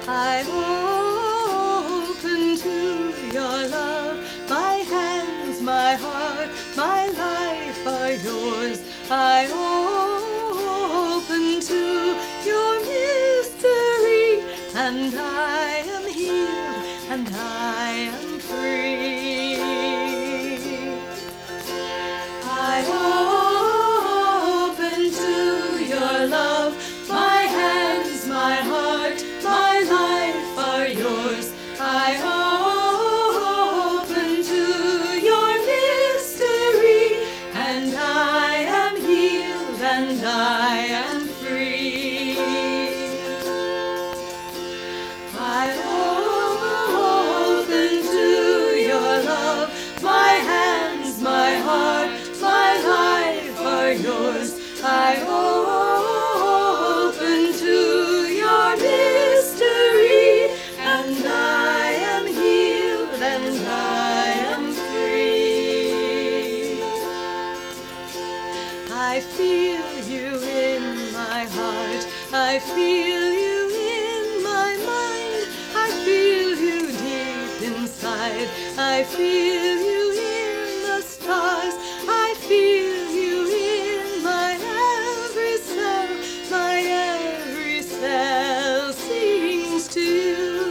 I open to your love. My hands, my heart, my life are yours. I open to your mystery, and I am healed, and I am free. I open to your love. My hands, my heart, my life are yours. I open to your mystery, and I am healed, and I am free. I open to your love. My hands, my heart, my life are yours. I open to your mystery, and I am healed, and I am free. I feel you in my heart. I feel you in my mind. I feel you deep inside. I feel you in the stars. I feel you in my every cell. My every cell sings to you.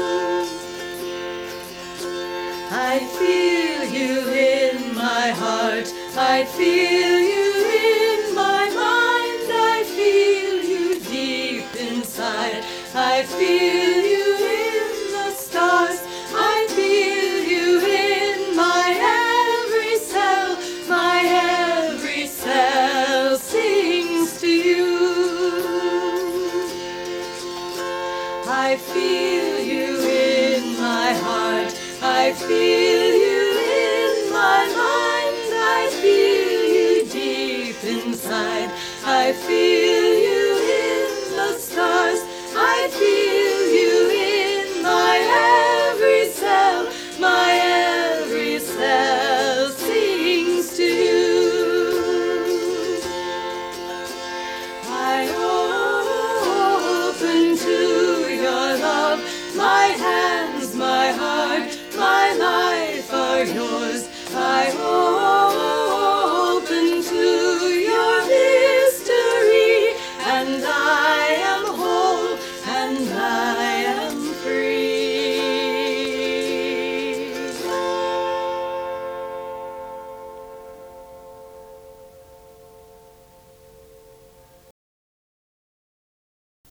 I feel you in my heart. I feel you in my mind. I feel you deep inside. I feel you in the stars. I feel you in my every cell. My every cell sings to you. I feel you in my heart. I feel you in my mind. I feel you deep inside. I feel